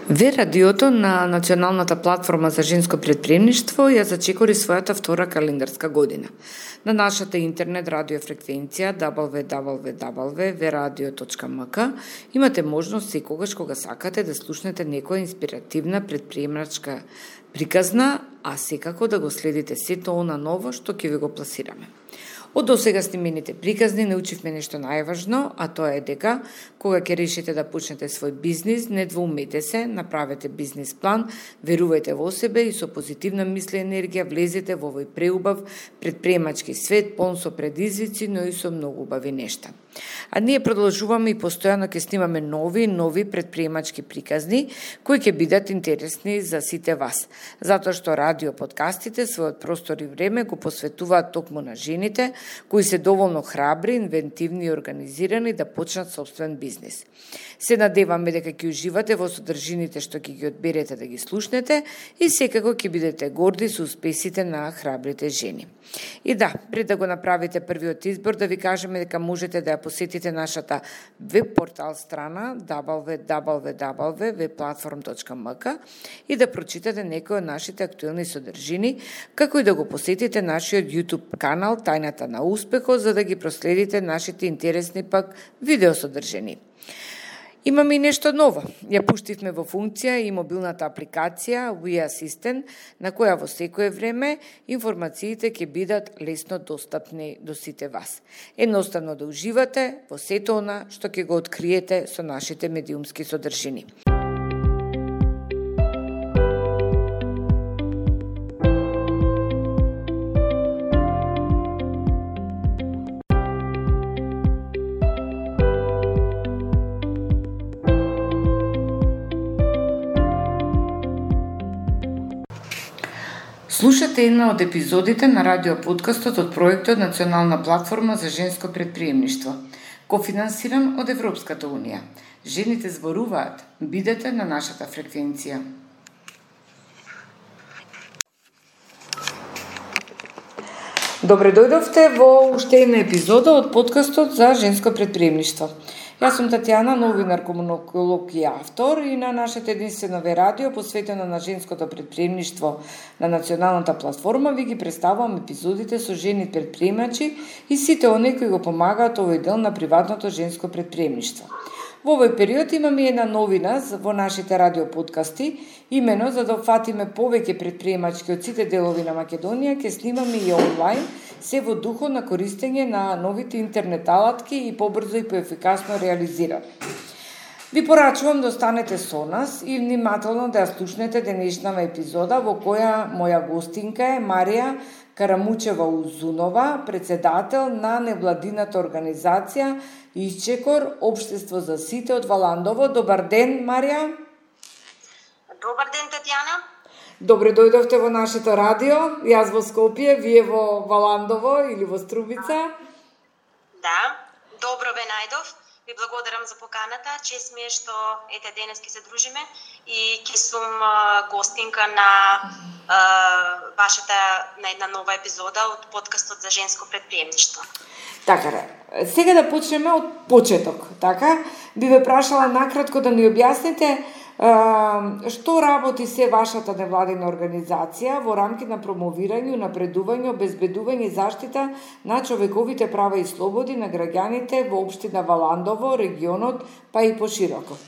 Ве радиото на Националната платформа за женско предприемништво ја зачекори својата втора календарска година. На нашата интернет радиофреквенција www.veradio.mk имате можност секогаш кога сакате да слушнете некоја инспиративна предприемачка приказна, а секако да го следите сето она ново што ќе ви го пласираме. Од досега снимените приказни научивме нешто најважно, а тоа е дека кога ќе решите да почнете свој бизнис, не двоумете се, направете бизнис план, верувајте во себе и со позитивна мисла и енергија влезете во овој преубав предприемачки свет, полн со предизвици, но и со многу убави нешта. А ние продолжуваме и постојано ќе снимаме нови предприемачки приказни кои ќе бидат интересни за сите вас, затоа што радио подкастите својот простор и време го посветуваат токму на жените кои се доволно храбри, инвентивни и организирани да почнат собствен бизнис. Се надеваме дека ќе уживате во содржините што ќе ги одберете да ги слушнете и секако ќе бидете горди со успесите на храбрите жени. И да, пред да го направите првиот избор, да ви кажеме дека можете да ја посетите нашата веб портал страна www.webplatform.mk и да прочитате некои од нашите актуелни содржини, како и да го посетите нашиот YouTube канал Тајната на успехот, за да ги проследите нашите интересни пак видеосодржини. Имаме и нешто ново. Ја пуштивме во функција и мобилната апликација We Assistant, на која во секое време информациите ќе бидат лесно достапни до сите вас. Едноставно да уживате во сето она што ќе го откриете со нашите медиумски содржини. Слушате една од епизодите на радиоподкастот од проектот Национална платформа за женско предприемништво, кофинансиран од Европската унија. Жените зборуваат, бидете на нашата фреквенција. Добре дојдовте во уште една епизода од подкастот за женско предприемништво. Јас сум Татјана, новинар, комуниколог и автор, и на нашето единствено радио посветено на женското предприемништво на Националната платформа ви ги представувам епизодите со жени предприемачи и сите оние кои го помагаат овој дел на приватното женско предприемништво. Во овој период имаме една новина во нашите радиоподкасти, имено за да опфатиме повеќе предприемачки од сите делови на Македонија, ќе снимаме и онлайн, се во духот на користење на новите интернет алатки и побрзо и поефикасно реализиране. Ви порачувам да останете со нас и внимателно да ја слушнете денешната епизода во која моја гостинка е Марија Карамучева-Узунова, председател на невладината организација Исчекор, Општество за сите од Валандово. Добар ден, Марија. Добар ден, Татјана. Добре дојдовте во нашето радио. Јас во Скопје, вие во Валандово или во Струбица. Да, добро ве најдов. Ви благодарам за поканата. Чест ми е што денес ќе се дружиме и ќе сум гостинка на вашата на една нова епизода од подкастот за женско предприемништво. Така, сега да почнеме од почеток, така? Би ве прашала накратко да ни објасните што работи се вашата невладина организација во рамки на промовирање, напредување, обезбедување и заштита на човековите права и слободи на граѓаните во општина Валандово, регионот, па и пошироко.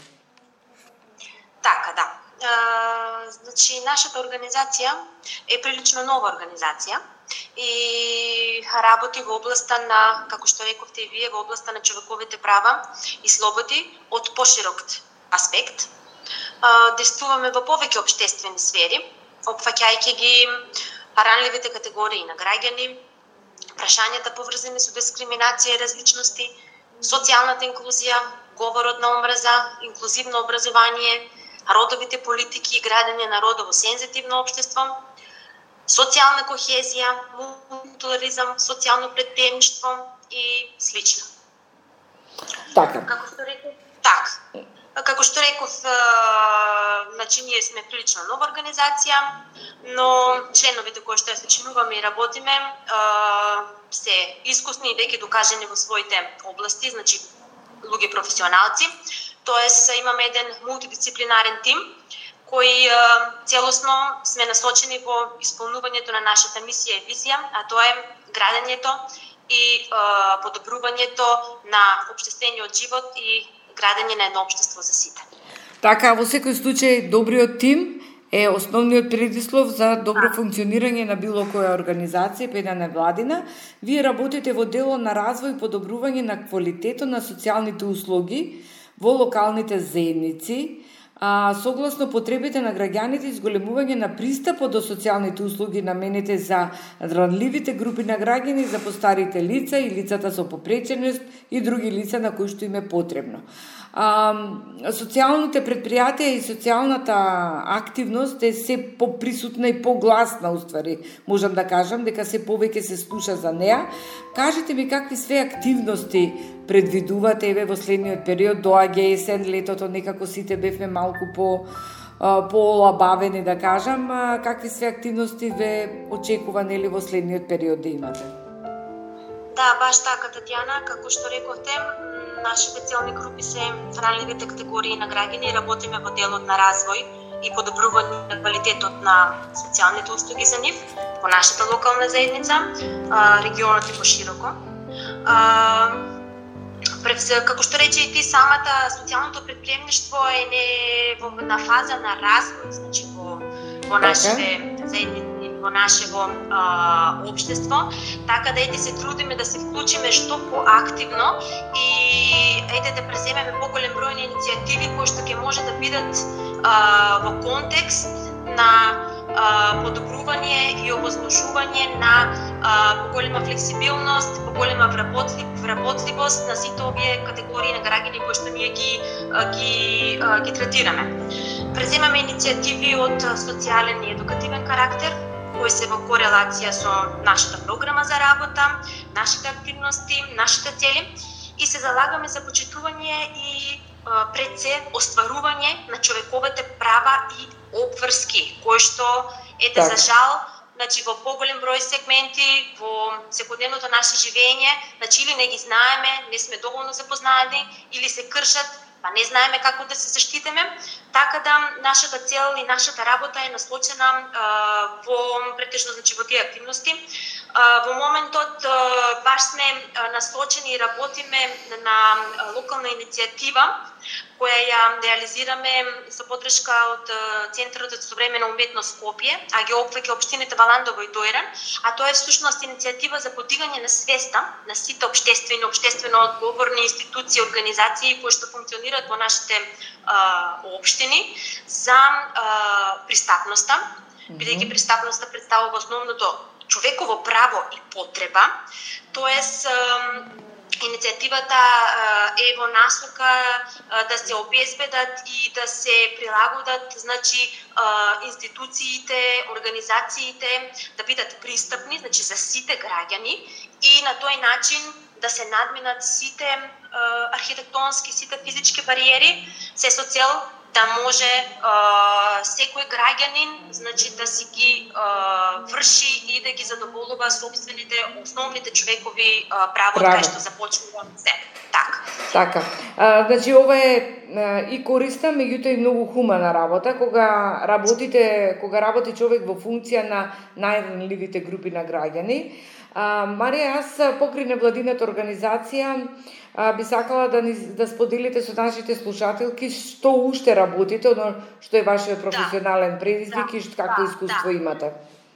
Така, да. Значи, нашата организација е прилично нова организација и работи во областа на, како што рековте и вие, во областа на човековите права и слободи од поширок аспект. Действуваме во повеќе општествени сфери, опфаќајќи ги ранливите категории на граѓани, прашањата поврзани со дискриминација и различности, социјалната инклузија, говорот на омраза, инклузивно образование, родовите политики и градење на родово сензитивно општество, социјална кохезија, мултикултурализам, социјално предприемништво и слично. Така. Како што реков, значи ние сме прилично нова организација, но членовите кои што ја сочинуваме и работиме се искусни и веќе докажани во своите области, значи луѓе професионалци. тоест имаме еден мултидисциплинарен тим кои целосно сме насочени во исполнувањето на нашата мисија и визија, а тоа е градењето и подобрувањето на општествениот живот и градење на едно општество за сите. Така, во секој случај, добриот тим е основниот предислов за добро функционирање на било која организација, па и на невладина. Вие работите во дело на развој и подобрување на квалитетот на социјалните услуги во локалните заедници, согласно потребите на граѓаните и зголемување на пристапот до социјалните услуги наменети за ранливите групи на граѓани, за постарите лица и лицата со попреченост и други лица на кои што им е потребно. Социјалните предпријатија и социјалната активност е се поприсутна и погласна, уствари, можам да кажам, дека се повеќе се слуша за неа. Кажете ми какви све активности предвидувате еве во следниот период, доаѓа есен, летото, некако сите бевме малку по-олабавени, да кажам, какви све активности ве очекува нели во следниот период да имате? Да, баш така, Татјана, како што рековте, нашите целни групи се ранливите категории на граѓани и работиме во делот на развој и подобрување на квалитетот на социјалните услуги за нив во нашата локална заедница, регионот и пошироко. Како што рече и ти самата, социјалното предприемништво е на фаза на развој, значи во нашите заедници, во нашето општество, така да се трудиме да се вклучиме што поактивно и да преземеме поголем број на иницијативи кои што ќе може да бидат во контекст на подобрување и овозможување на поголема флексибилност, поголема вработливост на сите овие категории на граѓани кои што ние ги третираме. Преземаме иницијативи од социјален и едукативен карактер, кои се во корелација со нашата програма за работа, нашите активности, нашите цели и се залагаме за почитување и пред се остварување на човековите права и обврски, кои што за жал, значи во поголем број сегменти во секојдневното наше живење, значи или не ги знаеме, не сме доволно запознаени или се кршат, па не знаеме како да се заштитиме, така да нашата цел и нашата работа е насочена во претежно во тие активности. Во моментот баш сме насочени и работиме на локална иницијатива која ја реализираме со поддршка од Центарот за современа уметност Скопје, а ги опфаќа општините Валандово и Дојран, а тоа е всушност иницијатива за подигање на свеста на сите општествено одговорни институции и организации кои што функционираат во нашите општини за пристапноста, бидејќи пристапноста представува основното човеково право и потреба, тоест иницијативата е во насока да се обезбедат и да се прилагодат, значи институциите, организациите да бидат пристапни, значи за сите граѓани и на тој начин да се надминат сите архитектонски, сите физички бариери, се со цел да може секој граѓанин, значи да си ги врши и да ги задоволува собствените основните човекови права, кај што започнува се. Така. Значи ова е и користна, меѓутоа и многу хумана работа кога работи човек во функција на најранливите групи на граѓани. Марија, аз покрај невладината организација би сакала да споделите со нашите слушателки што уште работите, одно што е вашиот професионален предизвик и какво искуство имате.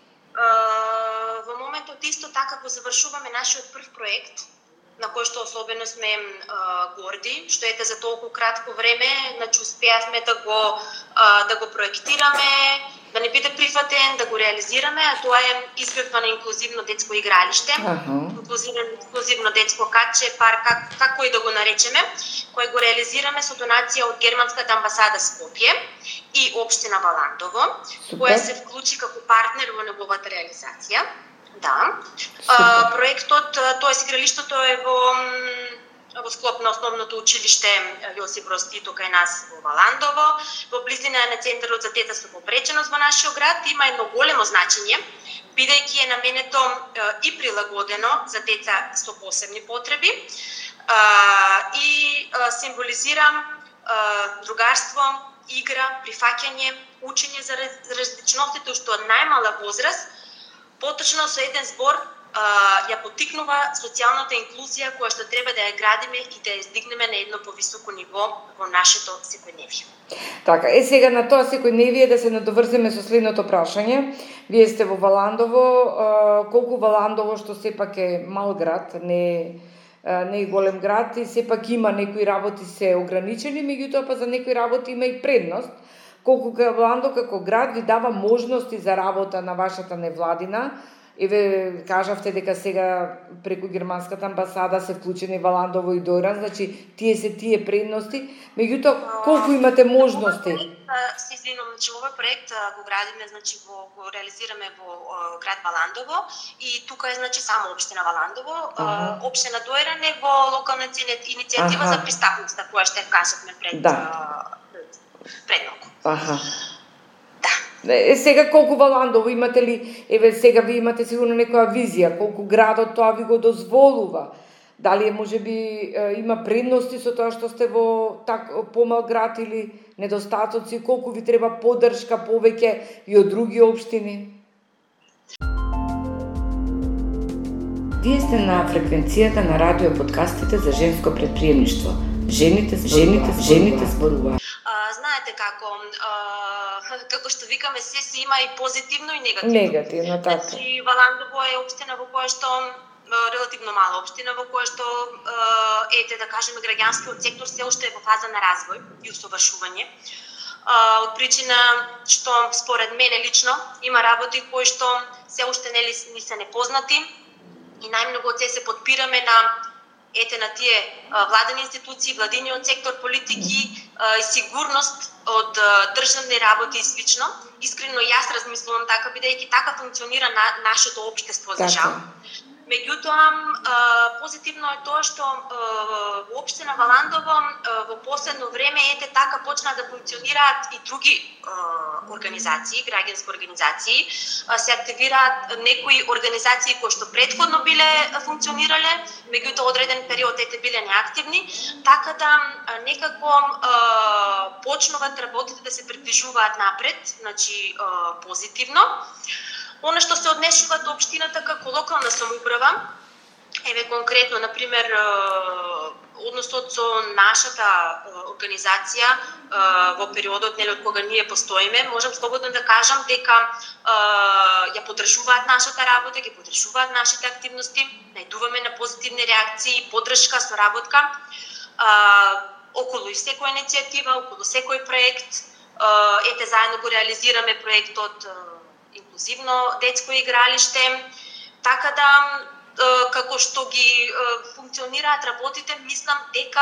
Во моментот исто така го завршуваме нашиот прв проект, на кој што особено сме горди, што за толку кратко време, значи успеавме да го проектираме, да не биде прифатен, да го реализираме, а тоа е изградба на инклузивно детско игралиште, инклузивно детско катче, парк, како и да го наречеме, кој го реализираме со донација од Германската амбасада Скопје и општина Валандово, која се вклучи како партнер во неговата реализација. Да. Проектот, тоест игралиштето е во склоп на основното училиште Јосип Броз Тито кај нас во Валандово, во близина на Центарот за деца со попреченост во нашиот град, има едно големо значење, бидејќи е наменето и прилагодено за деца со посебни потреби и символизира другарство, игра, прифаќање, учење за различностите што од најмала возраст, поточно со еден збор ја поттикнува социјалната инклузија која што треба да ја градиме и да ја издигнеме на едно повисоко ниво во нашето секојдневие. Така, сега на тоа секојдневие да се надоврземе со следното прашање. Вие сте во Валандово, колку Валандово што сепак е мал град, не е голем град и сепак има некои работи се ограничени, меѓутоа па за некои работи има и предност. Колку Валандово како град ви дава можности за работа на вашата невладина. Еве кажавте дека сега преку германската амбасада се вклучени Валандово и Дојран, значи тие предности, меѓутоа колку имате можности? Се извинувам, значи овој проект го градиме, значи го реализираме во град Валандово и тука е значи само општина Валандово, општина Дојран е во локална иницијатива за пристапноста која што кажавме пред малку. Сега колку Валандово имате ли, еве сега ви имате сигурно некоја визија, колку градот тоа ви го дозволува? Дали можеби има предности со тоа што сте во помал град или недостатоци, колку ви треба поддршка повеќе и од други општини? Вие сте на фреквенцијата на радио подкастите за женско предприемништво. Жените зборуваат. Знаете како што викаме, се има и позитивно и негативно. Негативно, така. Значи, Валандово е општина во која што релативно мала општина во која што да кажеме граѓанскиот сектор се уште е во фаза на развој и усовршување. Од причина што според мене лично има работи кои што се уште не се непознати и најмногу од се подпираме на тие владени институции, владиниот сектор, политики и сигурност од државни работи и слично. Искрено јас размислувам така, бидејќи така функционира нашето општество за жал. Меѓутоа, позитивно е тоа што во општина Валандово во последно време така почна да функционираат и други организации, граѓански организации, се активираат некои организации кои што претходно биле функционирале, меѓутоа одреден период биле неактивни, така да некако почнуваат работите да се придвижуваат напред, значи позитивно. Она што се однесува до општината како локална самоуправа, еве конкретно, например, односот со нашата организација во периодот од кога ние постоиме, можам слободно да кажам дека ја поддржуваат нашата работа, ги поддржуваат нашите активности, најдуваме на позитивни реакции, поддршка, соработка околу секоја иницијатива, околу секој проект. Заедно го реализираме проектот инклузивно детско игралиште, така да како што ги функционираат работите, мислам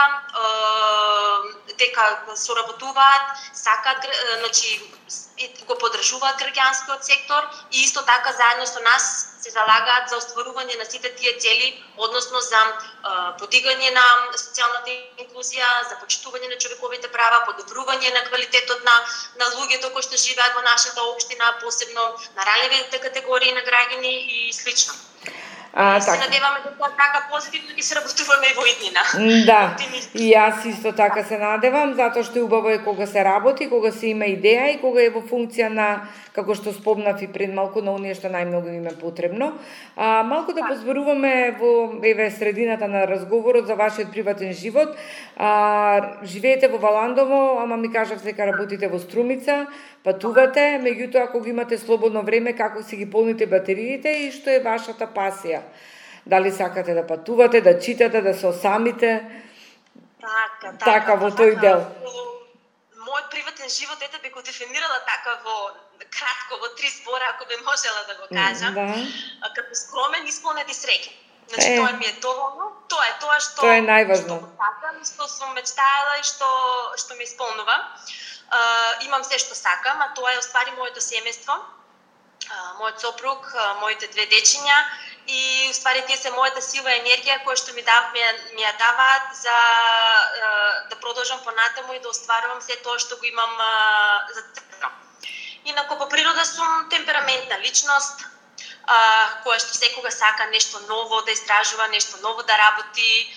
дека соработуваат, сакаат, значи го поддржуваат граѓанскиот сектор и исто така заедно со нас се залагаат за остварување на сите тие цели, односно за подигање на социјалната инклузија, за почитување на човековите права, подобрување на квалитетот на луѓето кои што живеат во нашата општина, посебно на ранливите категории на граѓани и слично. Се надеваме дека така позитивно ќе се работуваме и во иднина. Да, и јас исто така се надевам, затоа што убаво е кога се работи, кога се има идеја и кога е во функција на, како што спомнав и пред малку, на оние што најмногу им е потребно. Малку да позборуваме во средината на разговорот за вашиот приватен живот. Живеете во Валандово, ама ми кажавте дека работите во Струмица, патувате, меѓутоа кога имате слободно време, како си ги полните батериите и што е вашата пасија? Дали сакате да патувате, да читате, да се осамите? Така во тој дел. Мојот приватен живот би го дефинирала така во кратко, во 3 збора, ако би можела да го кажам. Како скромен, исполнет и среќен. Значи тоа ми е доволно, тоа е тоа што тоа е најважно. Што сум мечтаела и што ми исполнува. Имам се што сакам, а тоа е оствари моето семејство, мојот сопруг, моите 2 дечиња и уствари тие се мојата сила и енергија која што ми ја даваат за да продолжам понатаму и да остварувам се тоа што го имам зацртано. Инаку по природа сум темпераментна личност, која што секога сака нешто ново да истражува, нешто ново да работи.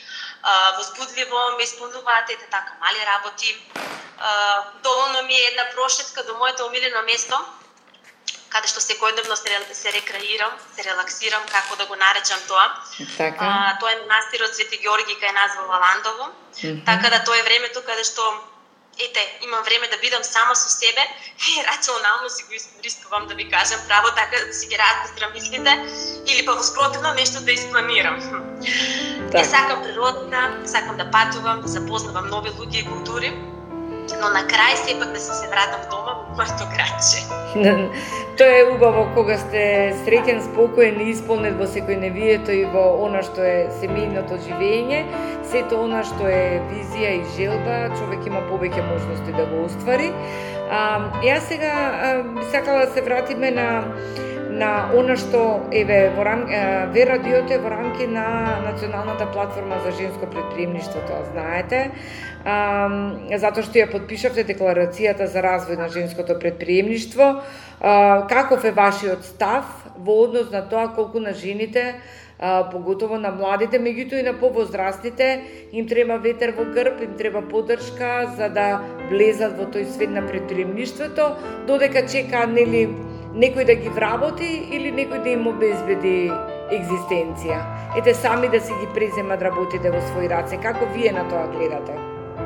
возбудливо ме исполнуваат ете така мали работи. Доволно ми е една прошетка до моето омилено место, каде што секојдневно се рекреирам, се релаксирам, како да го наречам тоа. Така. Тоа е манастирот Свети Георги кај нас во Лавандово. Така да тоа е времето каде што имам време да бидам сама со себе и рационално си го искористувам, да ви кажам право, така да си ги разбестрам мислите или па во спротивно нешто да испланирам. Така. Сакам природата, сакам да патувам, да запознавам нови луѓе и култури, но на крај сепак да се вратам дома во моето градче. Тоа е убаво кога сте среќен, спокоен и исполнет во секојдневието и во она што е семејното живење, сето она што е визија и желба, човек има повеќе можности да го оствари. Јас сега би сакала да се вратиме на она што ве радиото е во рамки на Националната платформа за женско претприемништво, тоа знаете. Затоа што ја подпишавте декларацијата за развој на женското претприемништво. Каков е вашиот став во однос на тоа колку на жените, поготово на младите, меѓутоа и на повозрастните, им треба ветер во грб, им треба поддршка за да влезат во тој свет на претприемништвото, додека чека некој да ги вработи или некој да им обезбеди екзистенција. Ете сами да си ги преземат работите во своји раце. Како вие на тоа гледате?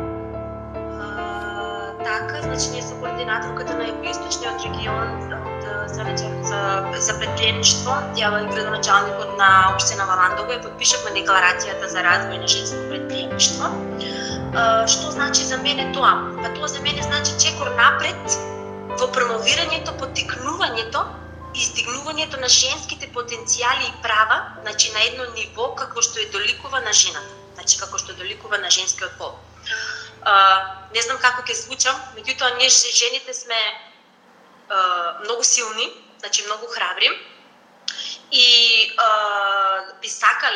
Така, значи ние со координаторката на Југоисточниот регион од Советот за претприемништво, ја и градоначалникот на општина Валандово, ја подпишавме декларацијата за развој на женско претприемништво. Што значи за мене тоа? Па тоа за мене значи чекор напред во промовирањето, поттикнувањето и издигнувањето на женските потенцијали и права, значи на едно ниво како што е доликува на жената, значи како што доликува на женскиот пол. Не знам како ќе звучам, меѓутоа ние жените сме многу силни, значи многу храбри и би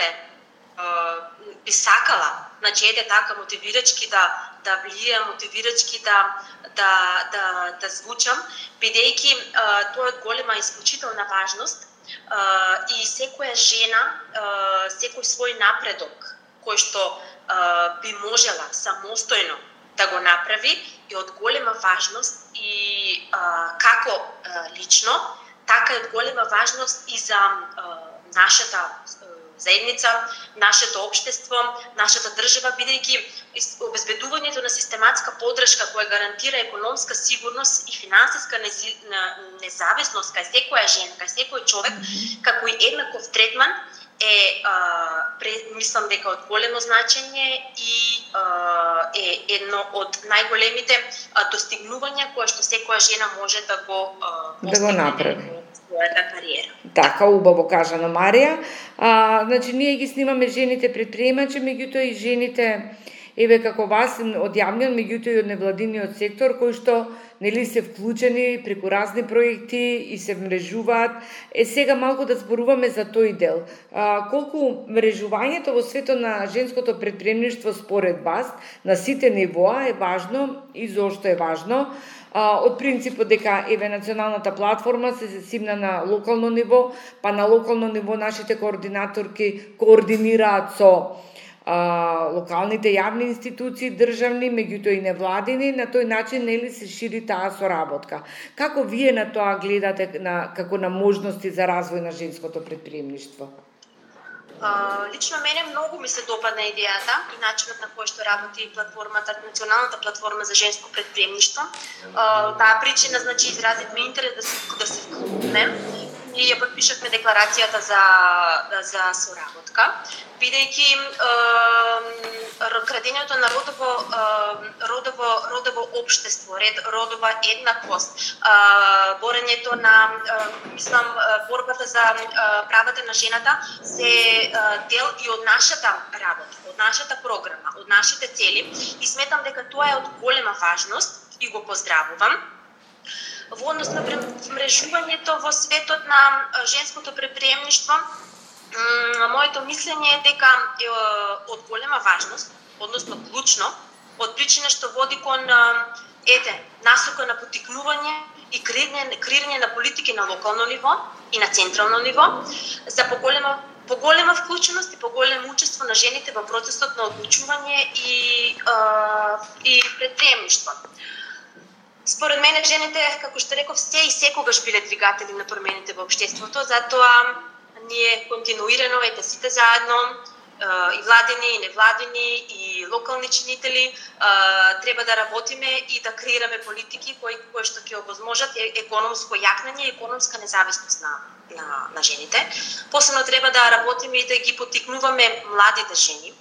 сакала, значи така мотивирачки да влијам, мотивирачки да звучам, бидејќи тоа е од голема исклучителна важност и секоја жена, секој свој напредок кој што би можела самостојно да го направи и од голема важност и како лично, така и од голема важност и за нашата заедница, нашето општество, нашата држава, бидејќи обезбедувањето на систематска поддршка која гарантира економска сигурност и финансиска независност кај секоја жена, кај секој човек, како и еднаков третман мислам дека од големо значење и е едно од најголемите достигнувања кои што секоја жена може да го направи својата кариера. Така, убаво кажано, Марија. Значи, ние ги снимаме жените претприемачи, меѓутоа и жените како вас од јавниот, меѓутоа и од невладиниот сектор, кои што се вклучени преку разни проекти и се мрежуваат. Сега малку да зборуваме за тој дел. Колку мрежувањето во светот на женското претприемништво според вас на сите нивоа е важно и зошто е важно? Од принципот дека Националната платформа се засимна на локално ниво, па на локално ниво нашите координаторки координираат со локалните јавни институции, државни, меѓутоа и невладини, на тој начин се шири таа соработка. Како вие на тоа гледате како на можности за развој на женското претприемништво? Лично мене многу ми се допадна идејата и начинот на кој што работи платформата, Националната платформа за женско претприемништво. Таа причина, значи, изразивме интерес да се вклучиме и ја подпишавме декларацијата за соработка, бидејќи градењето на родово општество, родова еднаквост, борењето на, борбата за правата на жената се дел и од нашата работа, од нашата програма, од нашите цели и сметам дека тоа е од голема важност и го поздравувам. Во однос на мрежувањето во светот на женското претприемништво, моето мислење е дека е од голема важност, односно клучно, од причина што води кон насока на поттикнување и креирање на политики на локално ниво и на централно ниво за поголема поголема вклученост и поголемо учество на жените во процесот на одлучување и предприемништво. Според мене жените, како што реков, се и секогаш биле двигатели на промените во општеството, затоа ние континуирано, ете сите заедно, и владени, и невладени, и локални чинители, треба да работиме и да креираме политики кои што ќе овозможат економско јакнење и економска независност на жените. Посебно треба да работиме и да ги поттикнуваме младите жени,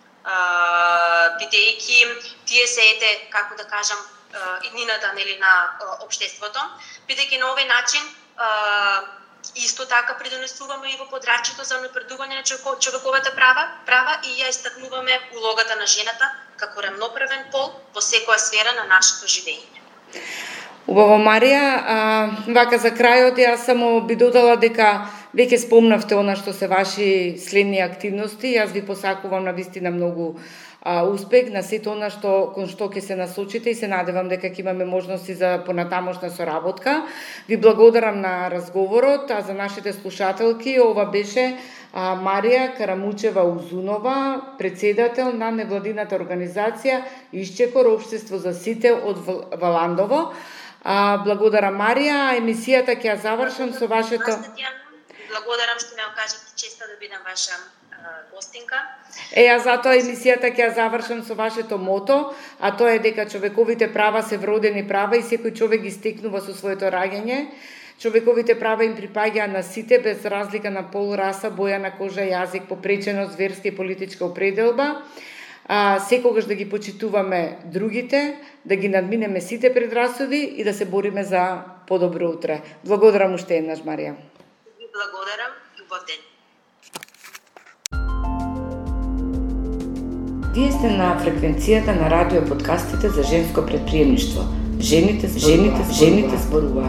бидејќи тие се како да кажам, иднината на општеството, бидејќи на овој начин исто така придонесуваме и во подрачјето за напредување на човековите права и ја истакнуваме улогата на жената како рамноправен пол во секоја сфера на нашето живење. Убаво, Марија, вака за крајот јас само би додала дека веќе спомнавте она што се ваши следни активности. Јас ви посакувам навистина многу успех на сето она кон што ќе се насочите и се надевам дека ќе имаме можности за понатамошна соработка. Ви благодарам на разговорот, а за нашите слушателки ова беше Марија Карамучева-Узунова, председател на невладината организација Исчекор општество за сите од Валандово. Благодарам, Марија. Емисијата ќе ја завршам со вашето... Благодарам што ме окажете честа да бидам ваша гостинка. Јас затоа емисијата ќе ја завршам со вашето мото, а тоа е дека човековите права се вродени права и секој човек ги стекнува со своето раѓање. Човековите права им припаѓаат на сите без разлика на пол, раса, боја на кожа, јазик, попреченост, верска и политичка определба. Секогаш да ги почитуваме другите, да ги надминеме сите предрасуди и да се бориме за подобро утре. Благодарам уште еднаш, Марија. Благодарам, убав ден. Вие сте на фреквенцијата на радио подкастите за женско предприемништво. Жените зборуваат.